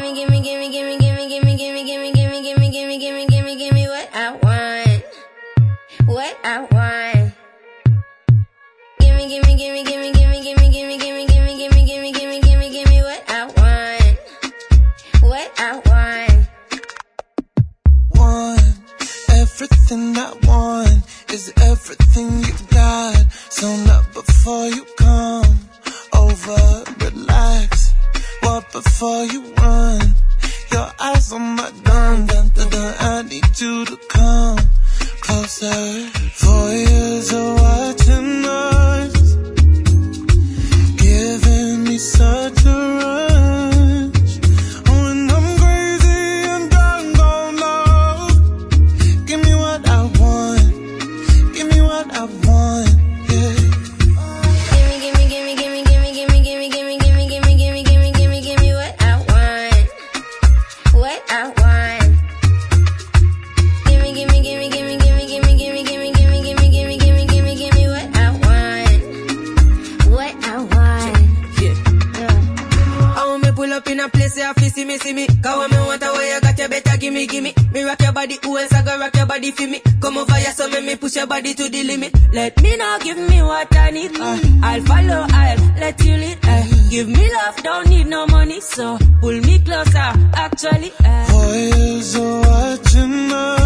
what I want. What I want. Give me what I want. What I want. Want everything I want is everything you got. So not before you come over, relax. Walk before you run. Your eyes on my dun, dun, dun, dun. I need you to come closer. 4 years of watching us, giving me such a rush. Oh, and I'm crazy and I'm gone love. Give me what I want. Give me what I want. Yeah. Give me what I want. What I want. Give me what I want. What I want. Yeah. I want me pull up in a place where you see me. Cause when me want a way you got, you better give me. Me rock your body, who else I go rock your body for me? Come over here, so make me push your body to the limit. Let me know, give me what I need. I'll follow, I'll let you lead. Give me love, don't need no money, so pull me closer, actually. 4 years of watching us,